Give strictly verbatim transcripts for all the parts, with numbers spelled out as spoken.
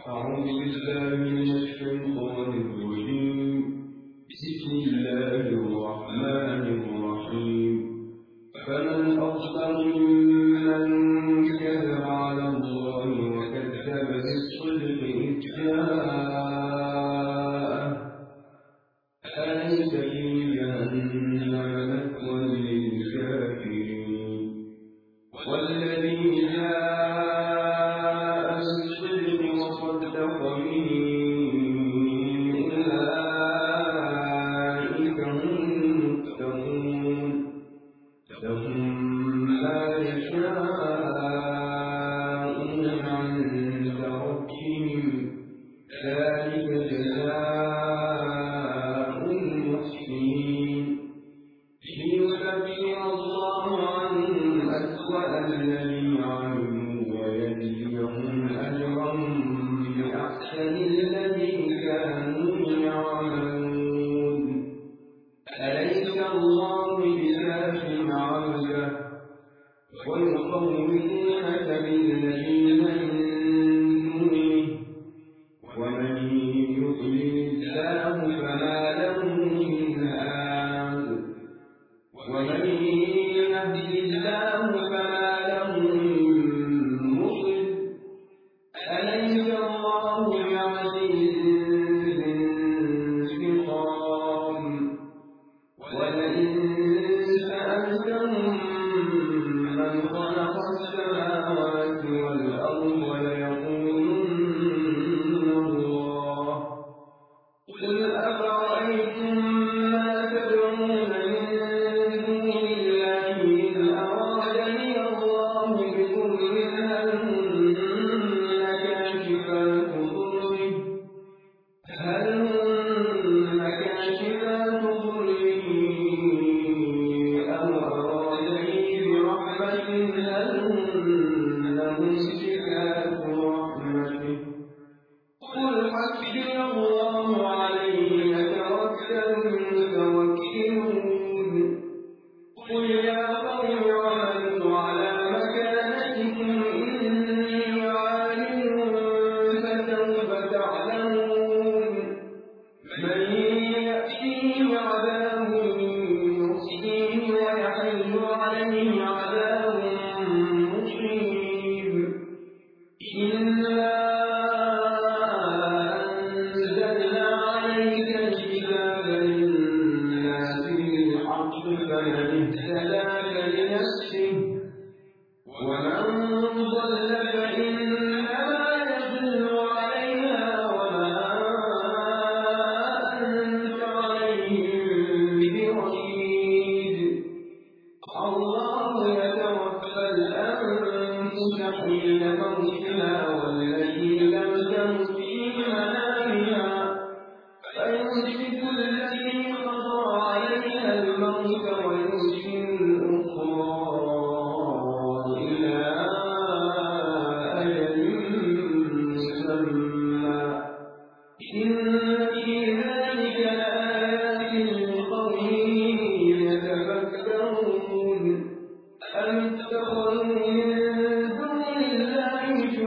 أعوذ بالله من الشيطان الرجيم. بسم الله الرحمن الرحيم. فمن أظلم ممن كذب على الله وكذب بالصدق إذ جاءه أليس في جهنم مثوى للكافرين والذي جاء بالصدق وصدق به أولئك هم المتقون لهم ما يشاءون عند ربهم ذلك جزاء المحسنين ليكفر الله عنهم أسوأ الذي عملوا ويجزيهم أجرا بأحسن الذي كانوا يعملون. أليس الله بكاف عبده ويخوفونك بالذين من دونه ومن يضلل الله فما له من هاد ومن يهد الله فما له من مضل. أليس الله بعزيز ذي انتقام ولئن سألتهم من خلق السماوات والأرض ليقولن الله. قل أفرأيتم ما تدعون من دون الله إن أرادني الله بضر هل هن كاشفات ضره هل هن كاشفات ضره أو أرادني برحمة هل هن ممسكات رحمته. قل حسبي الله عليه يتوكل المتوكلون. قل يا قوم اعملوا على مكانتكم إني عالم فسوف تعلمون من يأتيه عذاب يخزيه ويحل عليه عذاب مقيم. إنا أنزلنا عليك الكتاب للناس بالحق فمن اهتدى فلنفسه ومن ضل فإنما يضل عليها وما أنت عليهم بوكيل. الله يتوفى الأنفس حين موتها والتي لم تمت في منامها فيمسك التي قضى عليها الموت ويرسل الأخرى إلى أجل مسمى. إن في ذلك لآيات لقوم يتفكرون. أم اتخذوا من دون الله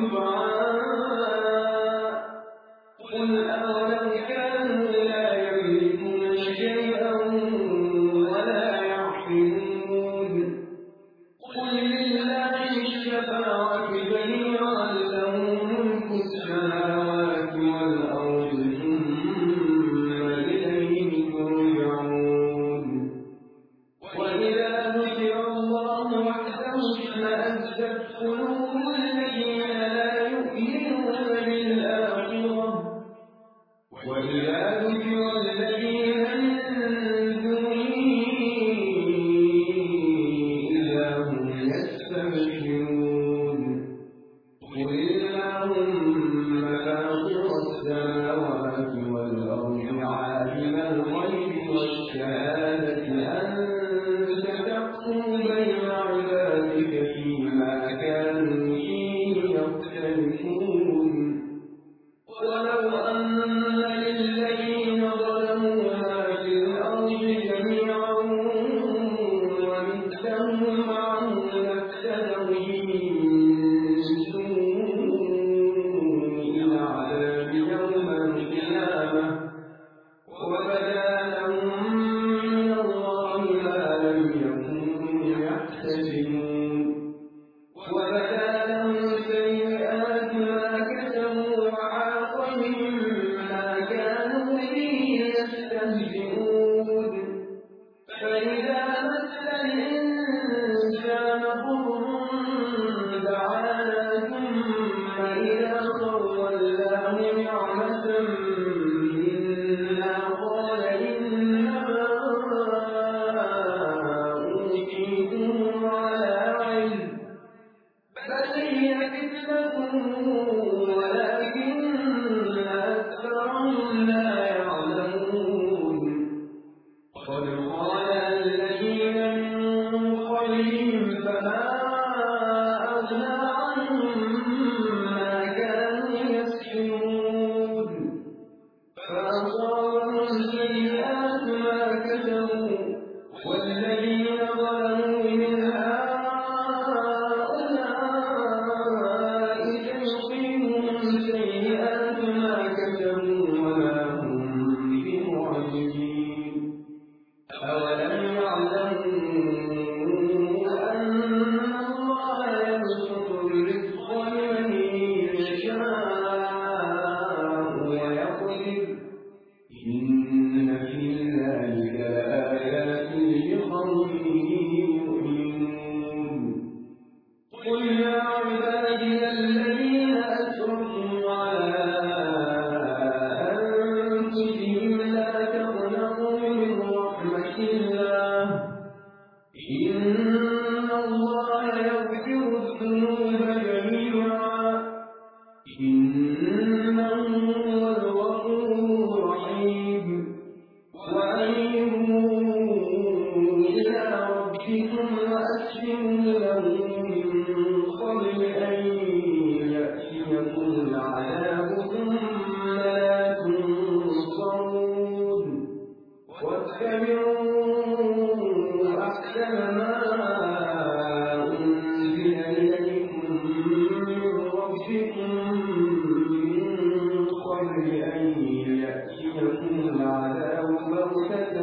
شفعاء قل أولو كانوا لا يملكون شيئا ولا يعقلون. قل لله الشفاعة جميعا له ملك السماوات والأرض ثم إليه ترجعون. وإذا ذكر الله وحده اشمأزت قلوب الذين لا يؤمنون بالآخرة إنه هو الغفور الرحيم وأنيبوا إلى ربكم وأسلموا له من قبل أن يأتيكم العذاب ثم لا تنصرون واتبعوا أحسن ما أنزل إليكم من ربكم من قبل أن يأتيكم العذاب بغتة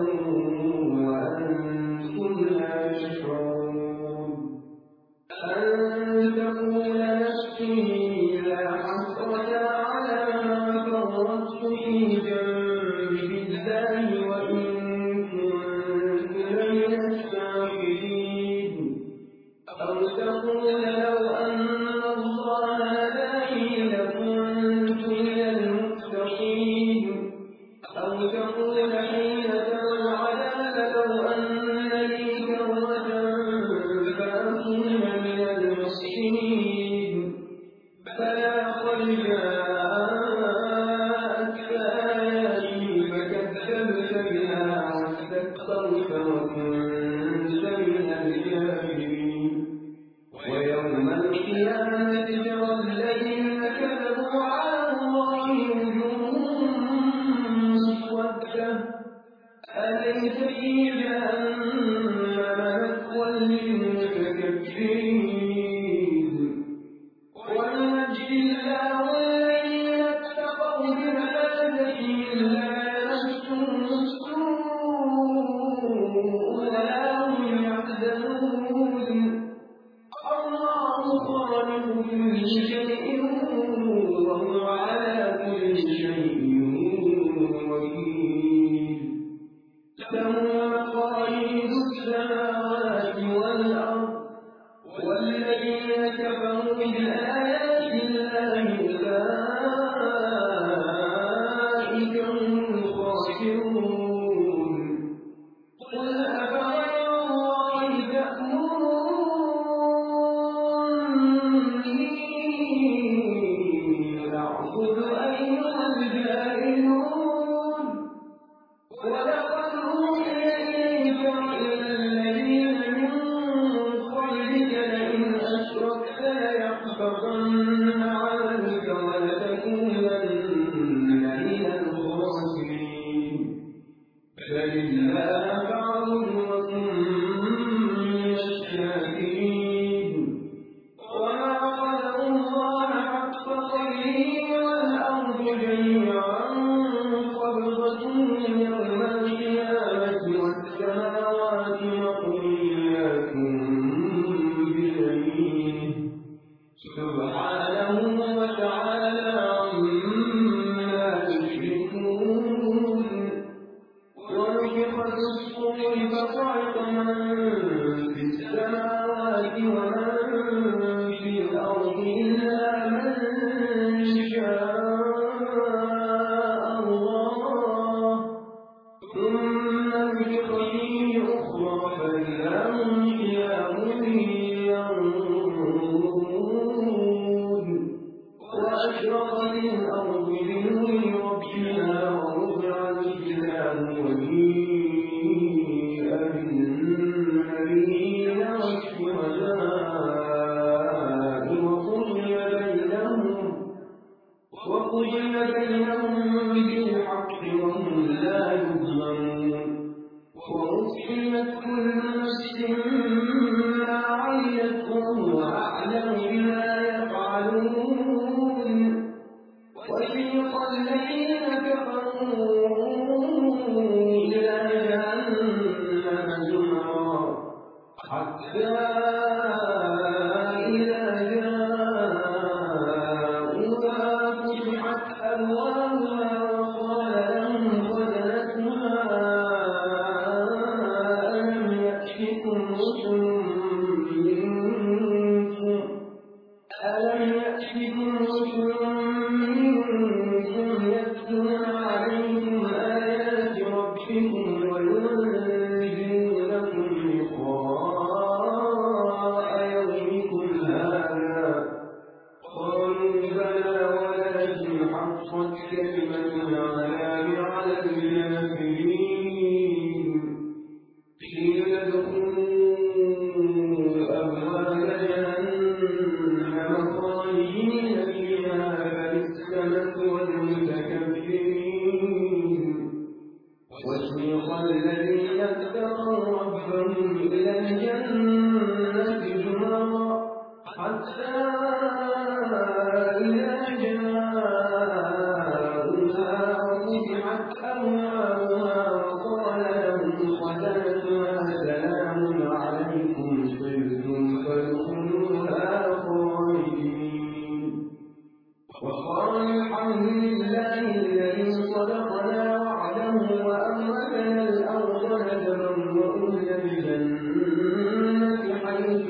وأنتم لا تشعرون أن تقول نفسي لا حسرة على ما فرطت في جنب الله وإن كنت لمن الساخرين أو تقول لو أن الله هداني لكنت من المتقين أو تقول حين ترى العذاب لو أن لي كرة فأكون من المحسنين بلى قد جاءتك آياتي فكذبت بها واستكبرت وكنت من الكافرين ويوم القيامة ترى الذين كذبوا على الله وجوههم مسودة أليس في جهنم مثوى للمتكبرين وننجي الله الذين اتقوا بمفازتهم لا يمسهم السوء ولا هم يحزنون الله خالق كل شيء وهو على كل شيء وكيل له مقاليد السماوات والأرض والذين كفروا بآيات الله أولئك هم الخاسرون قل أفغير الله تأمروني أعبد أيها الجاهلون ولقد أوحي إليك وإلى الذين من قبلك لئن أشركت ليحبطن عملك ولتكونن من الخاسرين بل الله فاعبد وكن من الشاكرين وما قدروا الله حق قدره والأرض جميعا قبضته يوم القيامة والسماوات مطويات بيمينه سبحانه وتعالى عما يشركون ونفخ في الصور فصعق من في السماوات ومن في الأرض إلا من شاء الله ثم نفخ فيه أخرى فإذا هم قيام ينظرون وأشرقت الأرض بنور ربها ووضع الكتاب وجيء بالنبيين والشهداء وقضي بينهم وقضي بينهم بالحق وهم لا يظلمون ووفيت كل نفس ما عملت وهو أعلم بما يفعلون وسيق الذين كفروا إلى جهنم زمرا حتى إذا جاءوها فتحت أبوابها وقال لهم خزنتها ألم يأتكم رسل منكم ألم يأتكم رسل منكم يتلون عليكم آيات ربكم وينذرونكم لقاء يومكم هذا قالوا بلى ولكن كلمة العذاب على الكافرين قيل ادخلوا أبواب جهنم خالدين فيها فبئس مثوى المتكبرين وسيق الذين اتقوا ربهم إلى الجنة زمرا حتى إذا جاءوها وفتحت أبوابها وقال لهم خزنتها سلام عليكم طبتم فادخلوها خالدين وقالوا الحمد لله الذي صدقنا وعده وأورثنا الأرض نتبوأ من الجنة حيث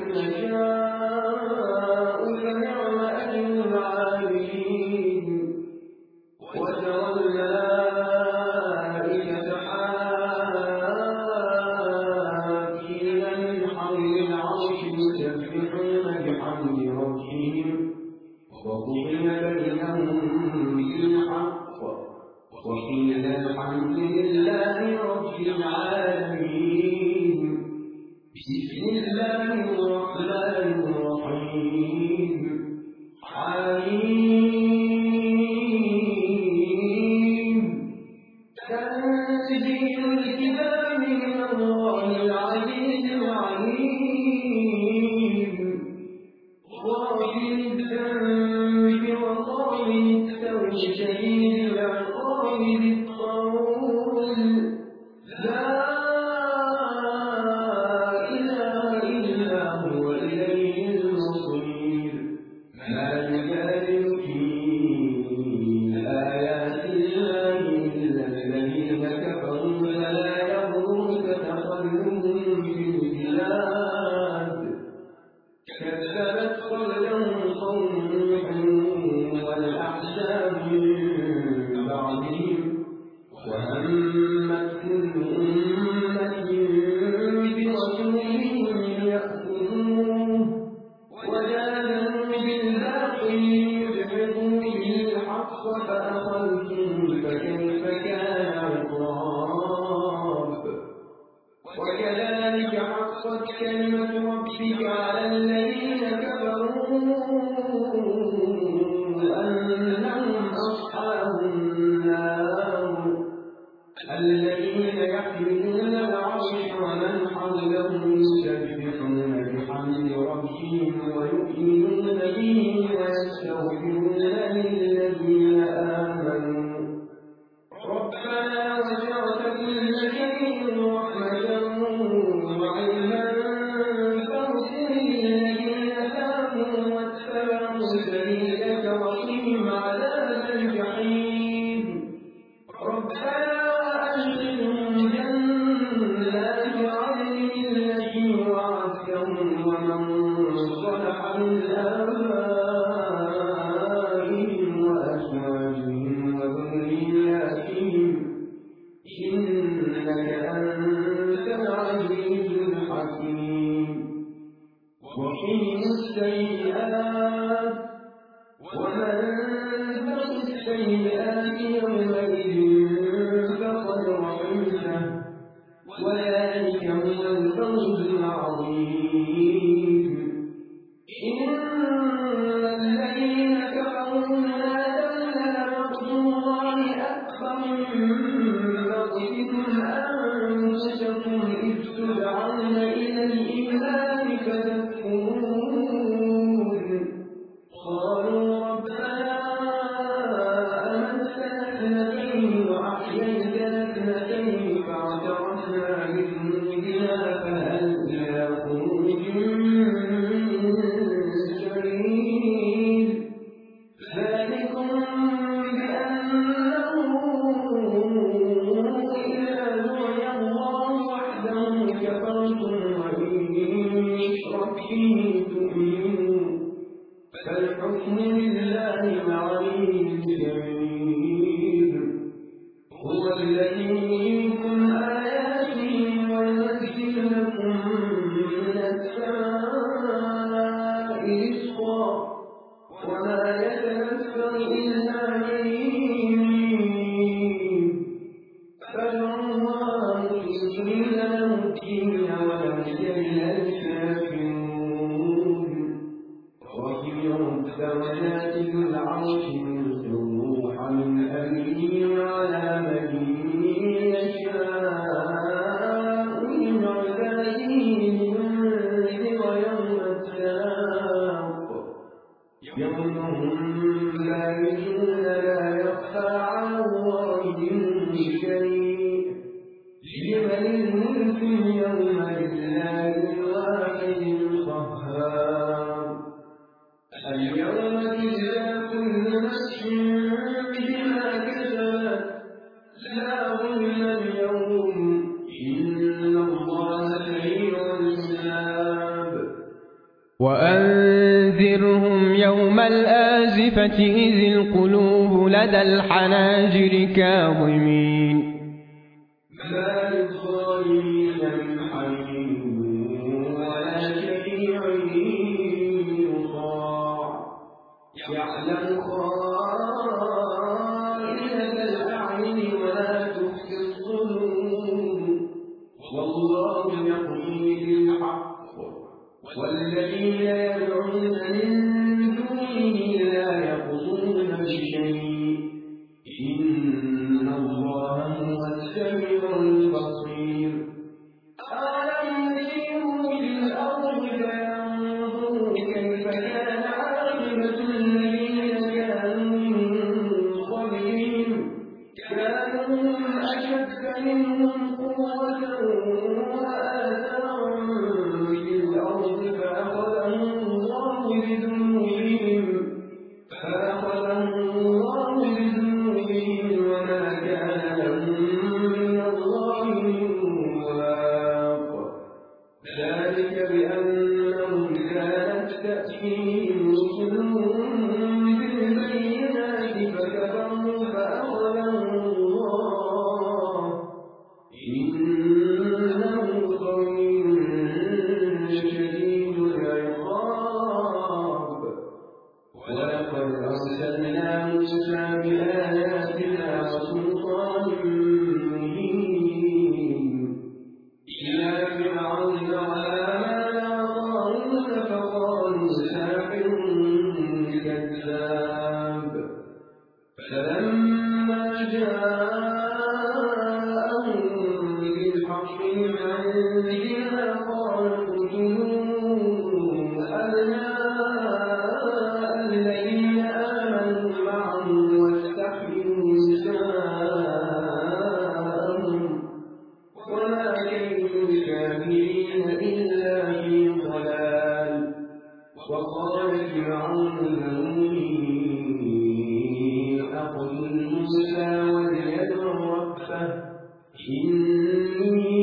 نشاء فنعم أجر العاملين وترى الملائكة حافين من حول العرش يسبحون بحمد ربهم وقضي بينهم بالحق وقيل الحمد لله رب العالمين بسم الله الرحمن الرحيم حميم تنزيل الكتاب من الله العزيز العليم غافر الذنب وقابل التوب شديد العقاب ذي الطول لا إله إلا هو إليه المصير ما يجادل في آيات الله إلا الذين كفروا فلا يغرك تقلبهم في البلاد كذبت قبلهم قوم نوح والأحزاب من بعدهم وهمت كل أمة برسولهم ليأخذوه وجادلوا بالباطل ليدحضوا به الحق فأخذتهم فكيف كان عقاب وكذلك حقت كلمة ربك على الذين كفروا أنهم أصحاب النار الذين يحملون العرش ومن حوله يسبحون بحمد ربهم ويؤمنون به ويستغفرون للذين آمنوا ربنا وسعت كل شيء رحمة وعلما فاغفر للذين تابوا واتبعوا سبيلك وقهم عذاب الجحيم ربنا وأدخلهم جنات عدن التي وعدتهم ومن صلح من آبائهم وأزواجهم وذرياتهم إنك أنت العزيز الحكيم وقهم السيئات ومن تق السيئات يومئذ فقد رحمته وذلك هو الفوز العظيم إن الذين كفروا ينادون مقت الله أكبر من مقتكم أنفسكم إذ تدعون إلى الإيمان فتكفرون قالوا ربنا أمتنا اثنتين وأحييتنا اثنتين فاعترفنا بذنوبنا فهل إلى خروج من سبيل ذلكم بأنه إذا دعي الله وحده كفرتم لا يخفى على الله منه شيء. لمن الملك اليوم؟ لله الواحد القهار. اليوم تجزى كل نفس بما كسبت لا ظلم اليوم إن الله سريع الحساب. وأنذرهم يوم الآزفة إذ القلوب لدى الحناجر كاظمين ما للظالمين من حميم ولا شفيع يطاع يعلم خائنة الأعين ولا تخفي الصدور والله يقضي بالحق والذين يدعون من دونه لا يقضون بشيء إن الله هو السميع البصير. أولم يسيروا في الأرض فينظروا كيف كان عاقبة الذين كانوا من قبلهم كانوا أشد منهم قوة وآثارا في الأرض فأخذهم الله بذنوبهم فأخذهم الله بذنوبهم وما كان لهم من الله من واق. ذلك بأنهم كانت تأتيهم رسلهم بالبينات فكفروا فأخذهم الله إنه قوي شديد العقاب. ولقد أرسلنا موسى بآياتنا وسلطان مبين إلى فرعون وهامان وقارون فقالوا ساحر كذاب. فلما جاءهم بالحق من عندنا قالوا اقتلوا أبناء الذين آمنوا معه واستحيوا نساءهم وما كيد الكافرين إلا في ضلال. وقال فرعون ذروني أقتل موسى وليدع ربه إني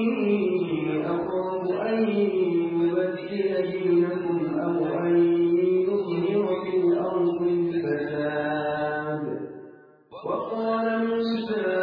أخاف أن يبدل دينكم أو أن يظهر في الأرض الفساد. وقال موسى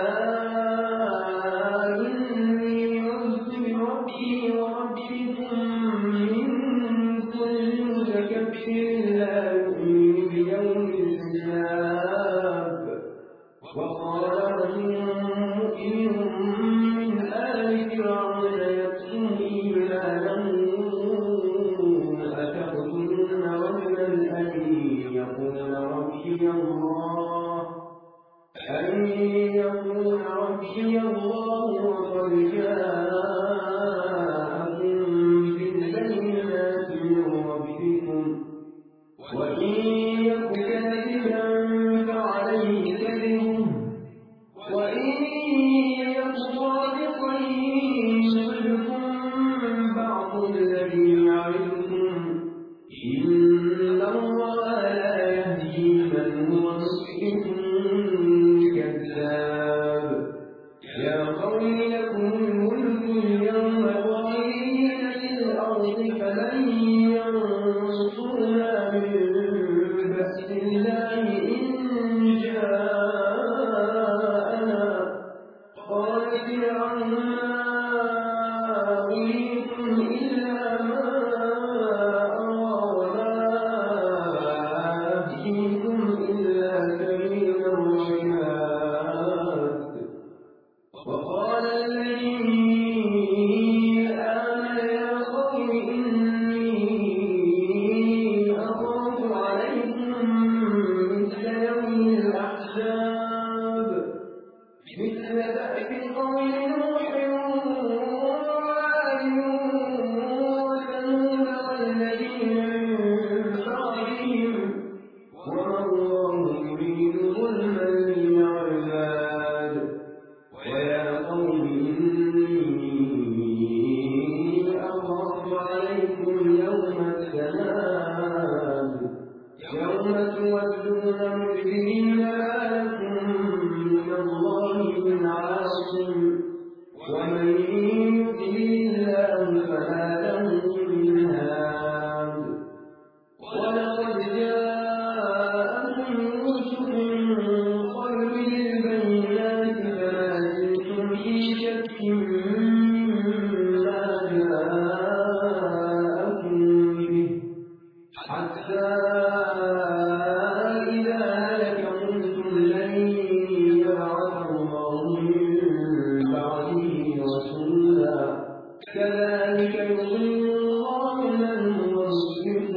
إني عذت بربي وربكم من كل متكبر لا يؤمن بيوم الحساب. وقال رجل مؤمن من آل فرعون يكتم إيمانه أتقتلون رجلا أن يقول ربي الله أن يقول ربي الله وقد جاءكم بالبينات من ربكم وإن يك كاذبا فعليه كذبه وإن يك صادقا يصبكم بعض الذي يعدكم إن الله لا يهدي من هو مسرف كذاب. ومن يضلل الله فما له من هاد ولقد جاءكم يوسف من قبل بالبينات فما زلتم في شك مما جاءكم به حتى إذا هلك قلتم لن يبعث الله من بعده رسولا كذلك يضل الله من هو مسرف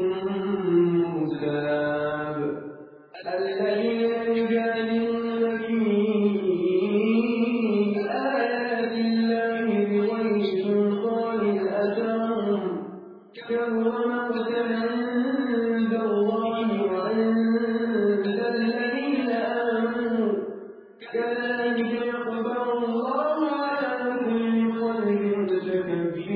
مرتاب الذين يجادلون في آيات الله بغير سلطان أتاهم كبر مقتا عند الله وعند الذين آمنوا كذلك يطبع الله على كل قلب متكبر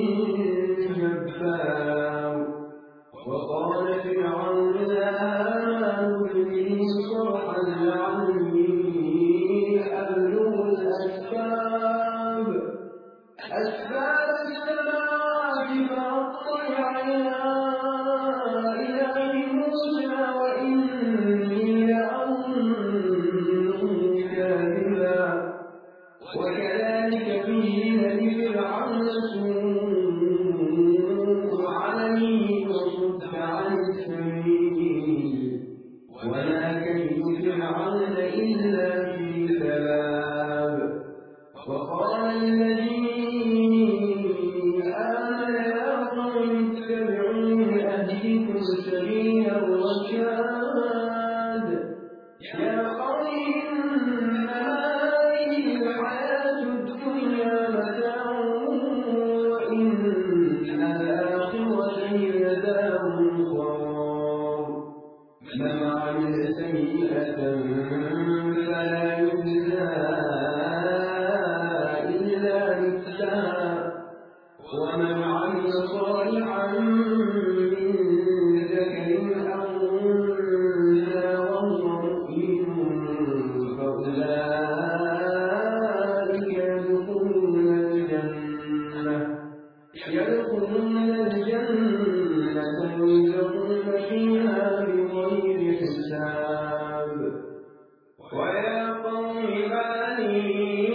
جبار وقال فرعون لا آمن به صرحا لعلي أبلغ الأسباب أسباب السماوات فأطلع إلى إله موسى وإني لأظنه كاذبا وكذلك قيل لفرعون سوء عمله وصد عن السبيل وما كيد فرعون إلا في تباب وقال الذي آمن يا قوم اتبعون أهدكم سبيل الرشاد يا قوم إنما هذه الحياة الدنيا متاع وإن الآخرة هي دار القرار من عمل سيئة فلا يجزى إلا مثلها ومن عمل صالحا من ذكر أو أنثى وهو مؤمن فأولئك يدخلون الجنة يدخلون الجنة يرزقون فيها بغير حساب ويا قوم ما لي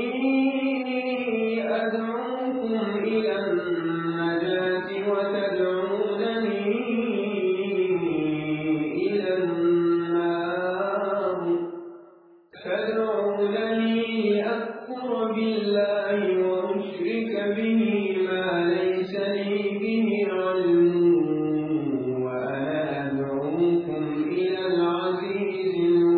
أدعوكم إلى النجاة وتدعونني إلى النار تدعونني لأكفر بالله وأشرك به ما ليس لي به علم وأنا أدعوكم إلى العزيز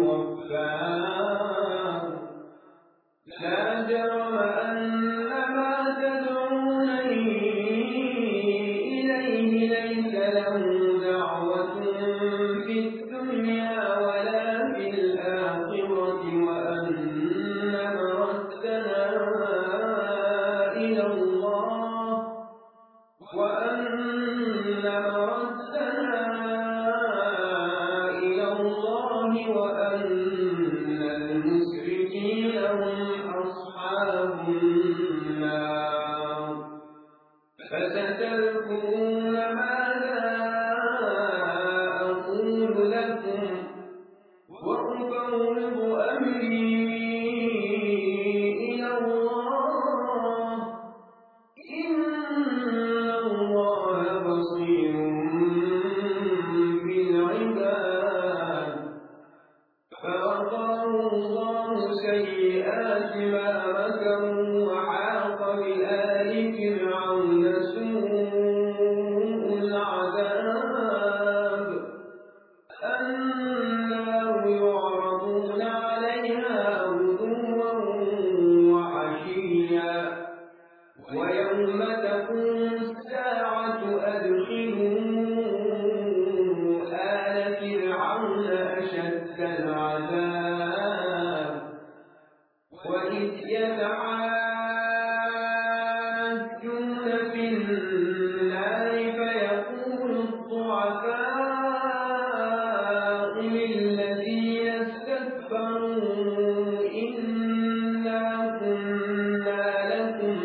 الغفار لا جرم أن ما تدعونني إليه ليس له دعوة في الدنيا ولا في الآخرة وأن مردنا إلى الله وأن مردنا إلى الله وأن المسرفين هم أصحاب النار فستذكرون ماذا أقول لكم وأفوض أمري إلى الله إن الله بصير بالعباد فوقاه الله سيئات ما مكروا وحاق بآل فرعون سوء العذاب النار يعرضون عليها غدوا وعشيا ويوم تقوم الساعة أدخلوا آل فرعون أشد العذاب وإذ يتحاجون في النار فيقول الضعفاء للذين استكبروا إنا كنا لكم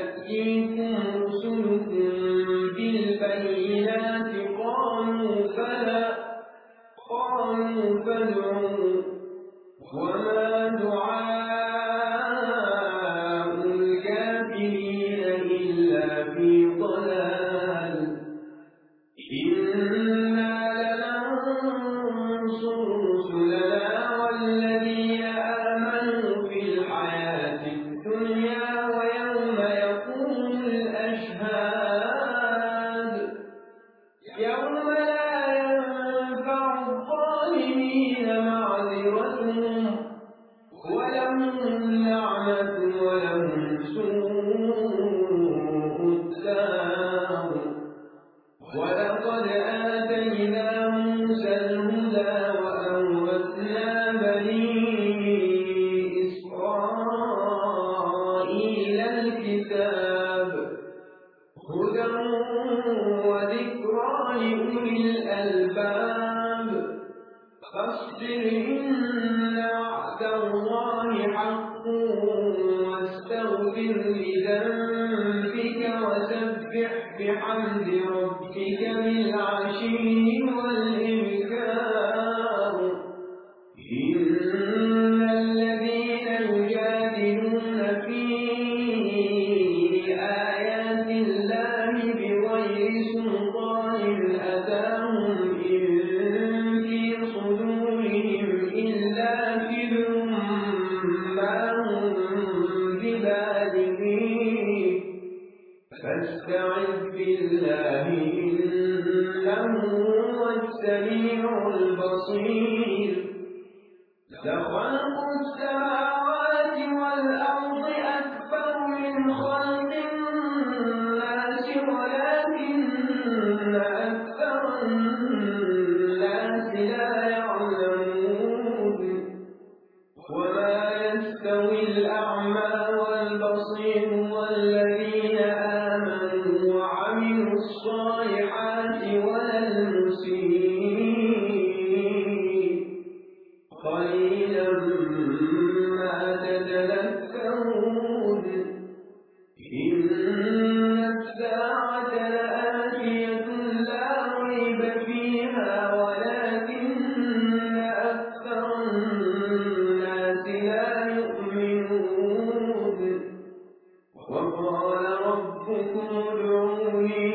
تأتيكم رسلكم بالبينات قالوا بلى قالوا فادعوا وما دعاء الكافرين إلا في ضلال إنا لننصر رسلنا والذين آمنوا في الحياة الدنيا ويوم يقوم الأشهاد يوم لا ينفع الظالمين معذرتهم ولهم لعنة ولهم سوء الدار ولقد آتينا موسى الهدى وأورثنا بني إسرائيل الكتاب هدى وذكرى لأولي الألباب فاصبر إن وعد الله حق واستغفر لذنبك وسبح بحمد ربك بالعشي والإبكار إن الذين يجادلون في آيات الله بغير سلطان أتاهم إن في صدورهم إلا كبر ما هم ببالغيه فاستعذ بالله إنه هو السميع البصير لخلق السماوات والأرض أكبر من خلق الناس ولكن أكثر الناس لا يعلمون وما يستوي الأعمى والبصير والذين آمنوا وعملوا الصالحات ولا المسيء قليلا ما تتذكرون إن الساعة لآتية لا ريب فيها ولكن أكثر الناس لا يؤمنون وقال ربكم ادعوني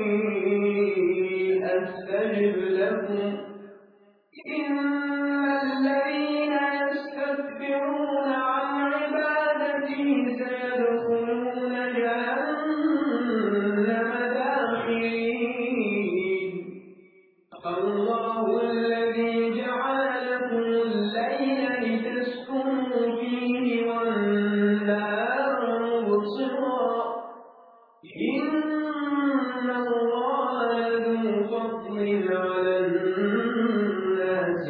أستجب لكم إن الذين يستكبرون عن عبادتي سيدخلون جهنم داخرين الله الذي جعل لكم الليل لتسكنوا فيه والنهار مبصرا إن الله لذو فضل على الناس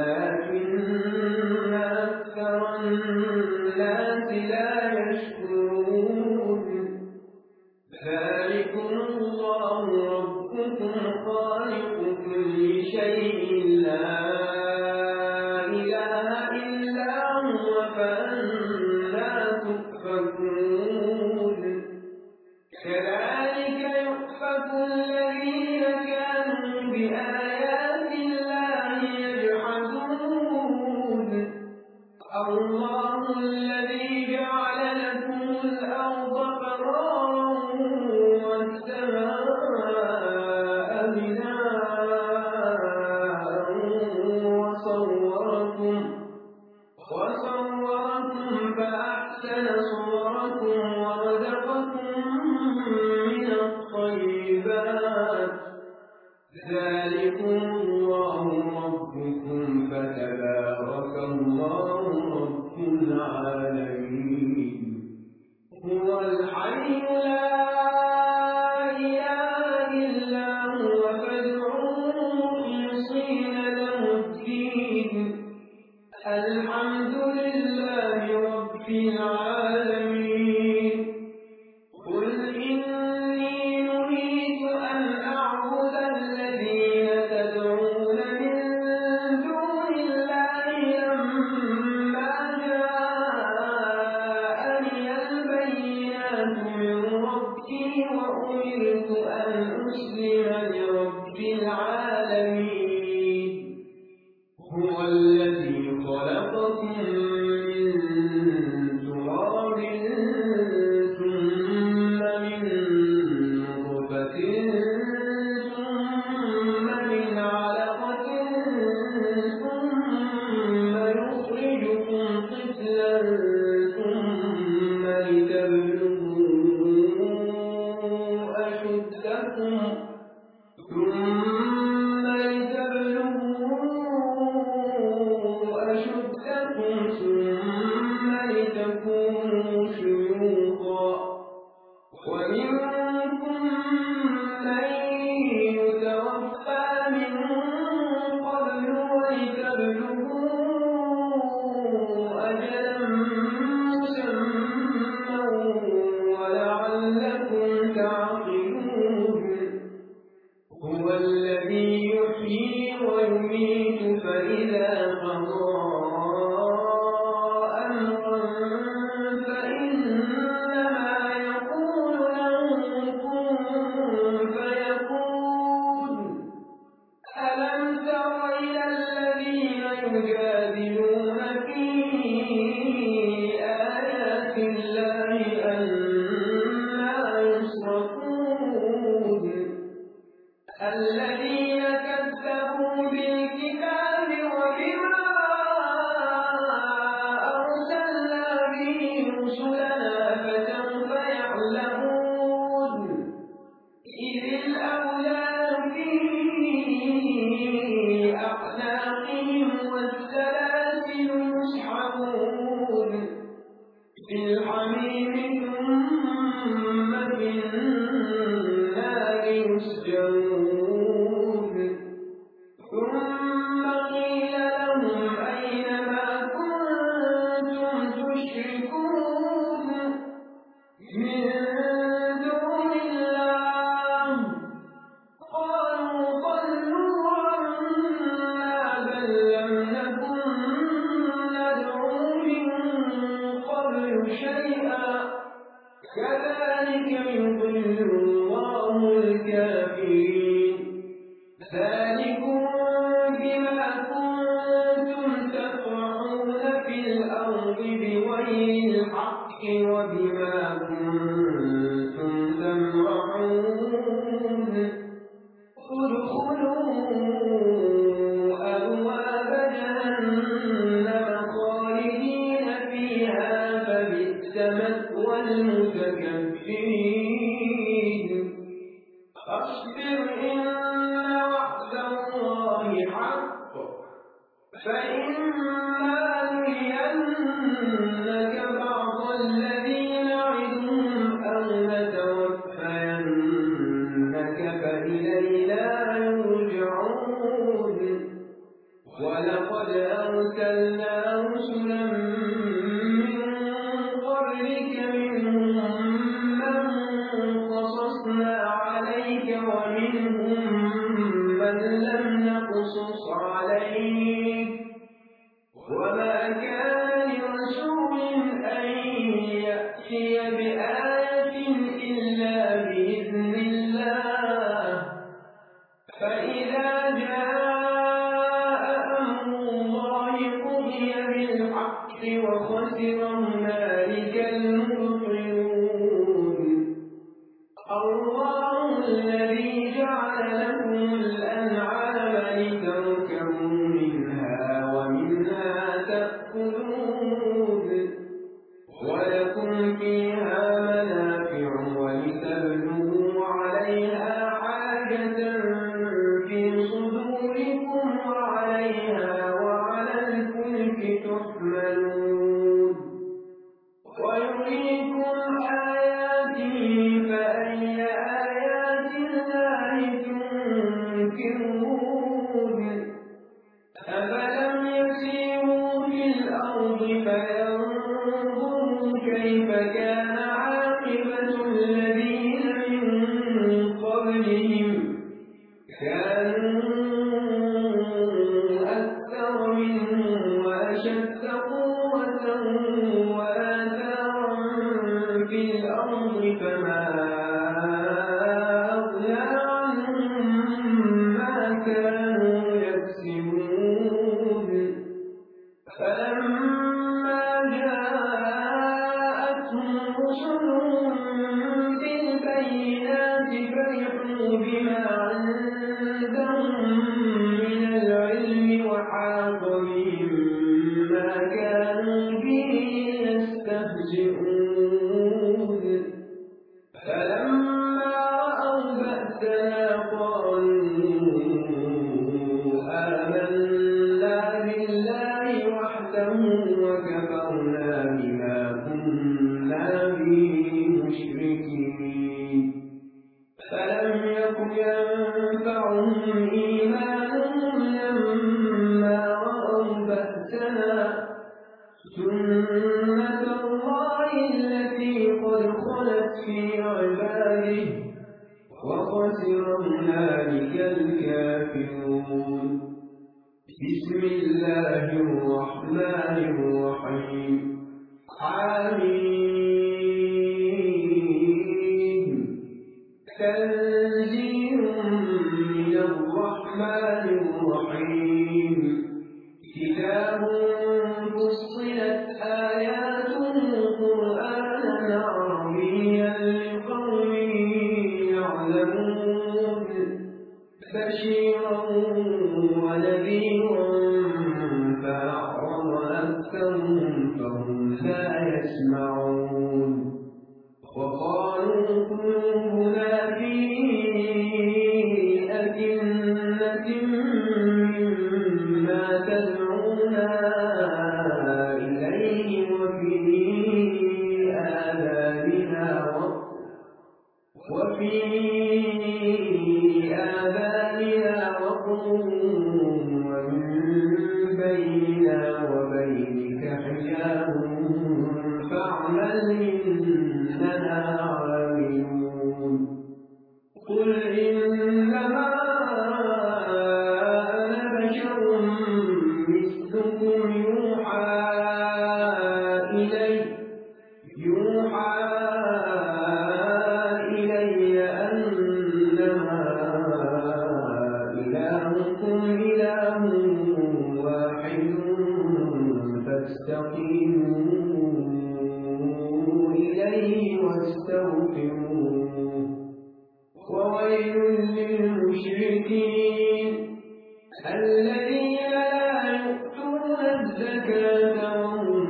ولكن أكثر الناس لا يشكرون ذلكم الله ربكم خالق كل شيء لا إله إلا هو فأنى تؤفكون كذلك يؤفك الذين كانوا بآيات الله يجحدون الله الذي جعل لكم الأرض قرارا والسماء بناء وصوركم وصوركم فأحسن صوركم ورزقكم من الطيبات ذلكم الله ربكم فتبارك الله رب العالمين هو الحي لا إله إلا هو فادعوه مخلصين له الدين الحمد لله رب العالمين قل إني نهيت أن أعبد الذين تدعون من دون الله لما جاءني البينات من ربي وأمرت أن أسلم لرب العالمين هو الذي خلقكم من تراب ثم من نطفة ثم من علقة ثم يخرجكم طفلا ثم لتبلغوا أشدكم ثم لتبلغوا أشدكم ثم لتكونوا شيوخا ومنكم من يتوفى من قبل ولتبلغوا أجلا مسمى ولعلكم تعقلون هو الذي يحيي ويميت فإذا قضى أمرا فإنما يقول له كن فيكون ألم تر إلى الذين يجادلون في آيات الله أنى يصرفون الذين كذبوا بالكتاب وبما أرسلنا به رسلنا فسوف يعلمون إذ الأولاد في أعناقهم والسلاسل يسحبون في الحميم ثم في النار يسجرون ثم قيل لهم أين ما كنتم تشركون من دون الله قالوا ضلوا عنا بل لم نكن ندعو من قبل شيئا كذلك يضل الله الكافرين ذلكم بما كنتم تفرحون في الأرض بغير الحق وبما كنتم تمرحون ادخلوا أبواب جهنم خالدين فيها فبئس مثوى المتكبرين أصبر إن وعد الله حق فإما نرينك بعض الذي نعدهم أو نتوفينك فإلينا يرجعون ولقد أرسلنا رسلا من قبلك منهم من قصصنا عليك ومنهم من لم نقصص عليك وما كان لرسول أن يأتي بآية إلا بإذن الله فإذا جاء أمر الله قضي بالحق وخسر هنالك المبطلون الله الذي جعل لكم الأنعام لتركبوا منها ومنها تأكلون ولكم فيها منافع ولتبلغوا عليها حاجة في صدوركم وعليها وعلى الفلك تحملون ويريكم آياته فأي آيات الله تنكرون أفلم يسيروا في الأرض فينظروا كيف كان عاقبة الذين من قبلهم كانوا أكثر منهم وأشد قوة وآثارا في الأرض فما بما عندهم من العلم وحاق بهم ما كانوا به يستهزئون فلما رأوا بأسنا قالوا آمنا بالله وحده وكفرنا بما كنا به مشركين فلم يكن ينفعهم إيمانهم لما رأوا بأسنا سنة الله التي قد خلت في عباده وخسر هنالك الكافرون بسم الله الرحمن الرحيم حميم تنزيل من الرحمن الرحيم كتاب فصلت آياته قرآنا عربيا لقوم يعلمون بشيرا ونذيرا فأعرض أكثرهم فهم لا يسمعون وقالوا قلوبنا في أكنة مما تدعونا إليه وفي آذاننا وقر وفي آذاننا وقر ومن بيننا وبينك حجاب فاعمل إننا عاملون قل إنما أنا بشر مثلكم يوحى إلي يوحى إلي أنما إلهكم إله واحد فاستقيموا إليه واستغفروه وويل للمشركين الذين لا يؤتون الزكاة وهم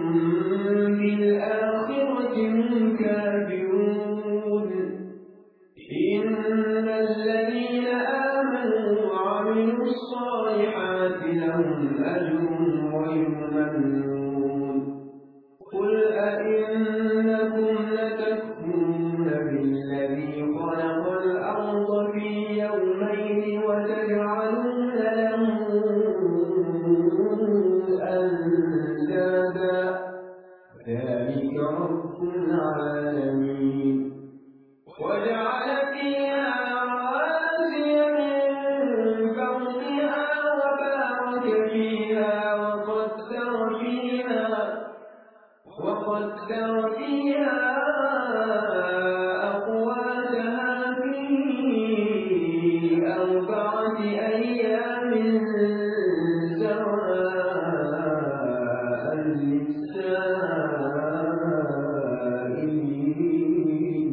بالآخرة هم كافرون إن الذين آمنوا وعملوا الصالحات لهم أجر غير ممنون قل أئنكم لتكفرون بالذي خلق الأرض في يومين وتجعلون له أندادا ذلك رب العالمين وجعل فيها رواسي من فوقها وبارك فيها وقدر فيها وقدر فيها أقواتها في أربعة أيام سواء للسائلين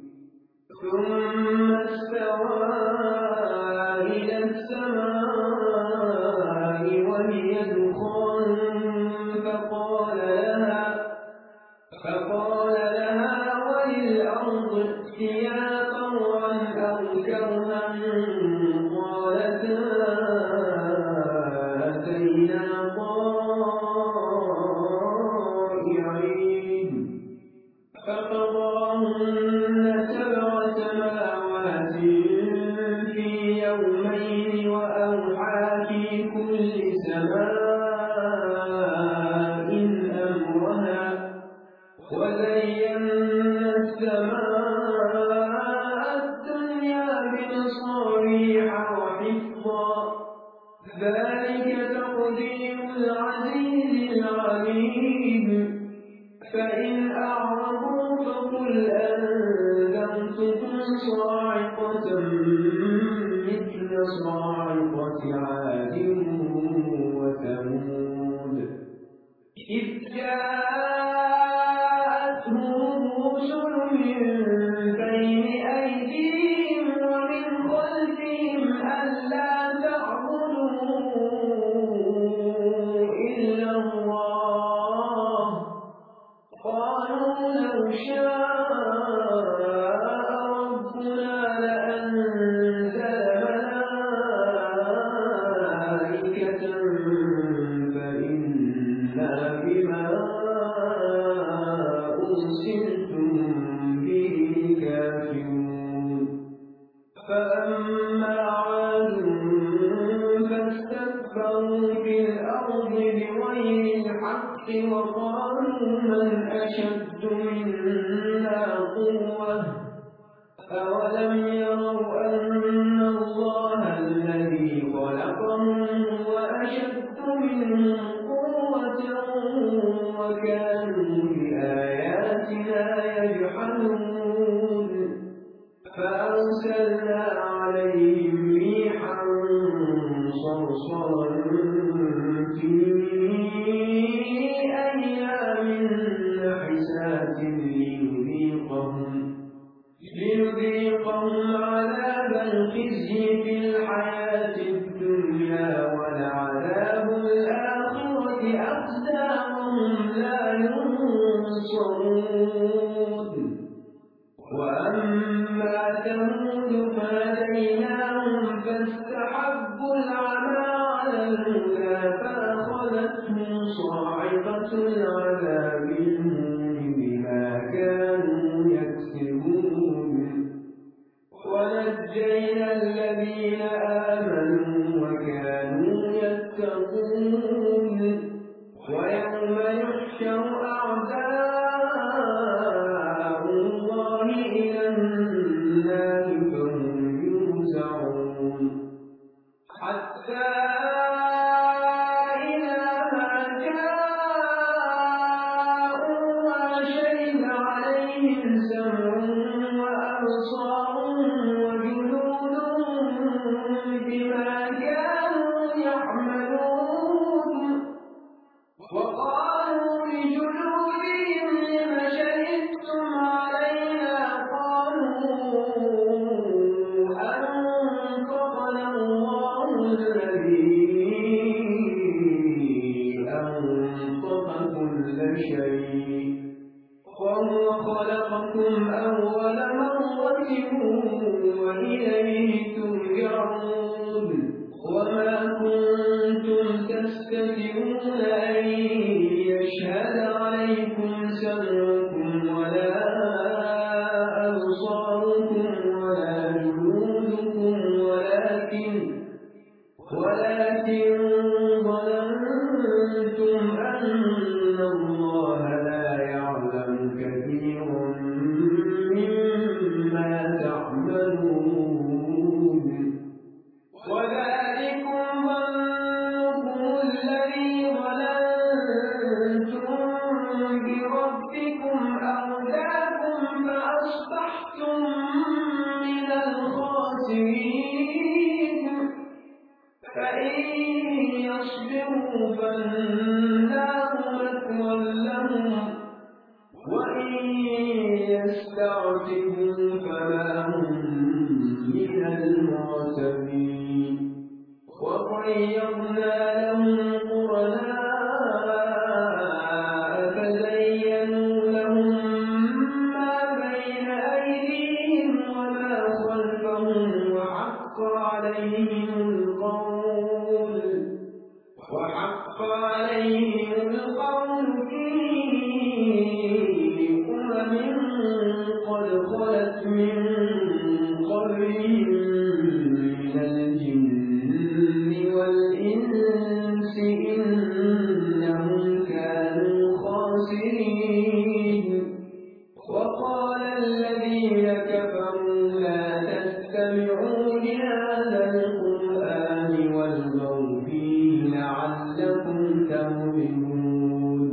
ثم استوى إلى السماء وهي دخان فقال لها فقال لها وللأرض ائتيا طوعا أو كرها قالتا أتينا طائعين فقضاهن سبع سماوات في يومين وأوحى في كل سماء أمرها وزينا السماء الدنيا بمصابيح وحفظا ذلك تقدير العزيز العليم فإن أعرضوا فقل أنذرتكم صاعقة مثل صاعقة عاد وثمود إذ جاءتهم الرسل من بين أيديهم ومن فأما عاد فاستكبروا في الأرض بغير الحق وقالوا من أشد منا قوة أولم يروا أن الله الذي خلقهم وأشد منهم قوة وكانوا بآياتنا يجحدون فأرسلنا عليهم ريحا صرصرا في أيام نحسات ليذيقهم ليذيقهم عذاب الخزي في الحياة الدنيا ولعذاب الآخرة أخزى وهم لا ينصرون وأما ثمود فهديناهم فاستحبوا العمى على الهدى فأخذتهم صاعقة العذاب المهين بما كانوا يكسبون ونجينا الذين آمنوا وكانوا يتقون ويوم يحشر أعداء الله إلى النار فهم يوزعون حتى إذا ما جاءوها شهد عليهم سمعهم وأبصارهم وجلودهم بما كانوا يعملون وقالوا لجلودهم لم شهدتم علينا قالوا أنطقنا الله الذي أنطق كل شيء وهو خلقكم أول مرة وإليه ترجعون وما كنتم تستترون أن يشهد عليكم سمعكم ولا أبصاركم ولا جلودكم ولكن ولكن ظننتم أن الله لا يعلم كثيرا مما تعملون وذلكم ظنكم الذي ظننتم بربكم أرداكم فأصبحتم من الخاسرين فإن يصبروا فالنار مثوى لهم وإن يستعتبوا فما هم من المعتبين وقيضنا لهم قرناء فزينوا لهم ما بين أيديهم وما خلفهم وحق عليهم القول وحق عليهم القول في أمم قد خلت من قبلهم من الجن والإنس إنهم كانوا خاسرين وقال الذين كفروا لا تستمعوا لهذا القرآن والغوا فيه لعلكم تغلبون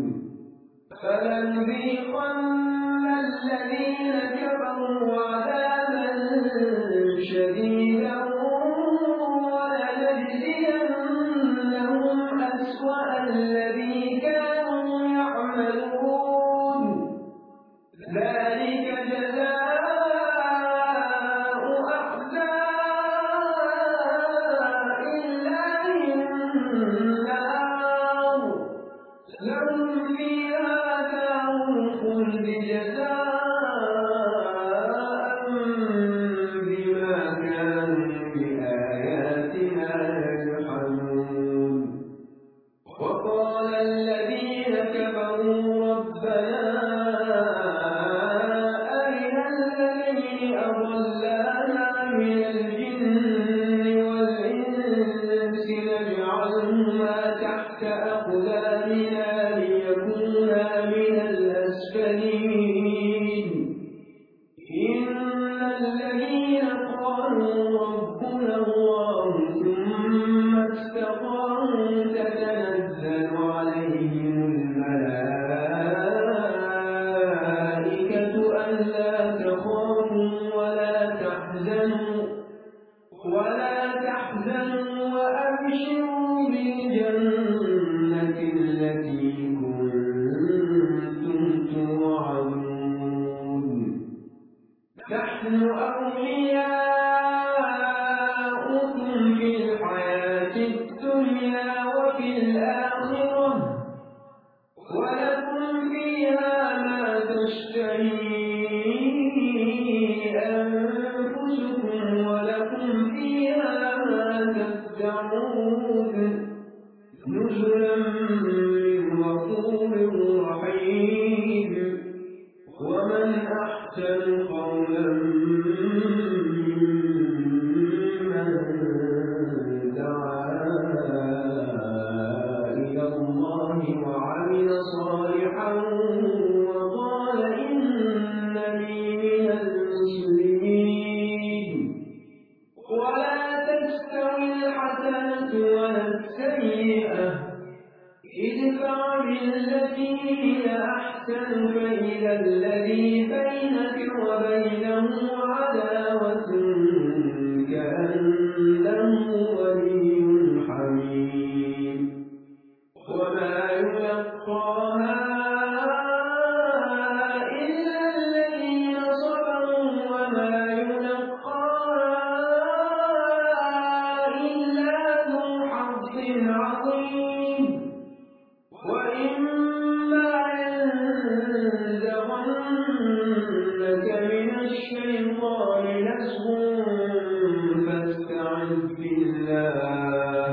فلنذيقن الذين كفروا عذابا شديدا ولنجزينهم أسوأ الذي كانوا يعملون ذلك جزاء أعداء الله النار لهم فيها دار الخلد جزاء بما كانوا بآياتنا يجحدون وقال الذين كفروا ربنا أرنا الذين أضلانا من الجنة قالوا ربنا الله ثم استقاموا تتنزل عليهم الملائكة ألا تخافوا ولا تحزنوا ولا تحزنوا وأبشروا بالجنة التي كنتم توعدون نحن أولياؤكم في الحياة الدنيا وفي الآخرة ولكم فيها ما تشتهي أنفسكم ولكم فيها ما تدعون نزلا من غفور رحيم ومن أحسن قولا ممن دعا إلى الله وعمل صالحا وقال إنني من المسلمين ولا تستوي الحسنة ولا السيئة ادفع بالتي هي أحسن فإذا الذي بينك وبينه عداوة كأنه ولي حميم وما يلقاها إلا الذين صبروا وما يلقاها إلا ذو حظ عظيم وإما ينزغنك من الشيطان نزغ فاستعذ بالله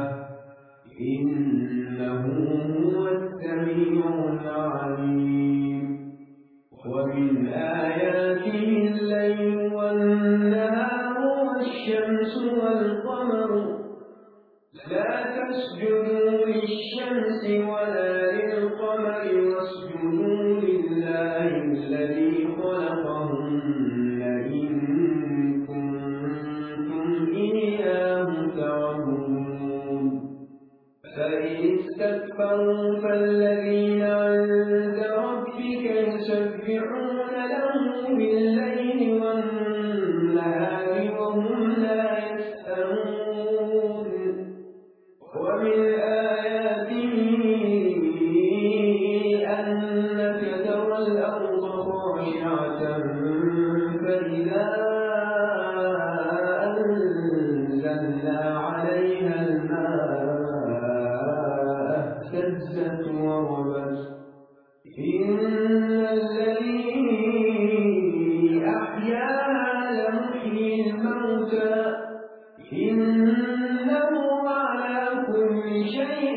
إنه هو السميع العليم ومن آياته الليل والنهار والشمس والقمر لا تسجدوا للشمس ولا للقمر واسجدوا لله الذي خلقهن إن كنتم إياه تعبدون فإن استكبروا فالذين عند ربك يسبحون له بالليل والنهار وهم لا يسأمون ومن آياته أنك ترى الأرض خاشعة فإذا أنزلنا عليها الماء اهتزت وربت إن الذي أحياها لمحيي الموتى إنه على كل شيء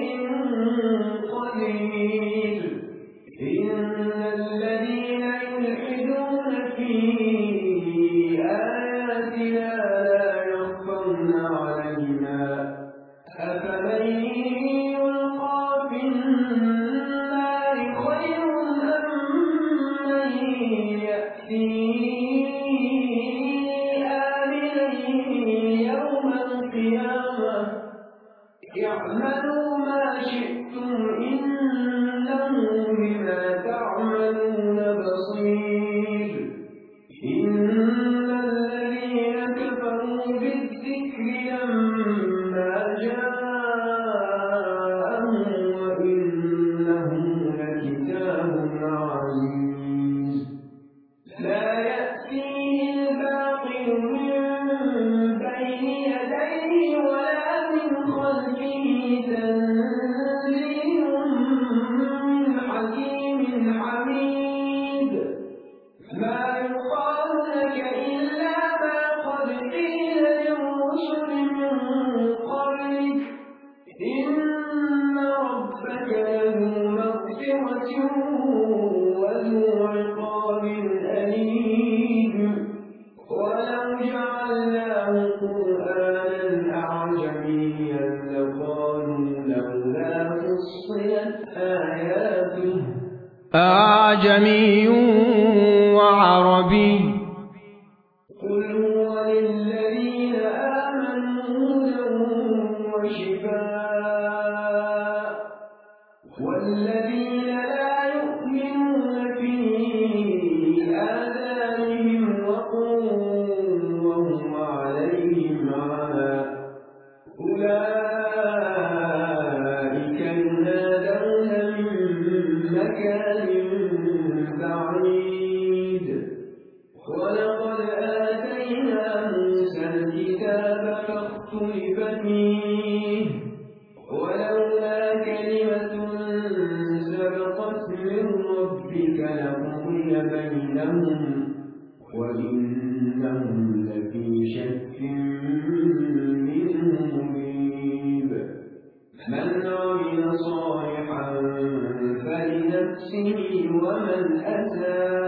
قدير إن الذين يلحدون في آياتنا لا يخفون علينا أفمن يلقى في النار خير أم من يأتي اعملوا ما شئتم إنه بما تعملون بصير إن الذين كفروا بالذكر لما جاءهم وإنه لكتاب عزيز لا يأتيه الباطل من بين يديه ولا من خلفه تنزيل من حكيم حميد ما يقال لك إلا ما قد قيل للرسل من قبلك إن ربك له مغفرة وذو عقاب أليم ولو جعلناه قرآنا أعجميا لقالوا لولا فصلت آياته أعجمي وعربي قل هو للذين آمنوا هدى وشفاء والذين لا يؤمنون في آذانهم وقر وهم عليهم عمى أولئك ينادون من مكان بعيد ولقد آتينا موسى الكتاب فاختلف فيه ولولا كلمة سبقت من ربك لقضي بينهم وإنهم لفي شك منه مريب من عمل صالحا فلنفسه ومن أساء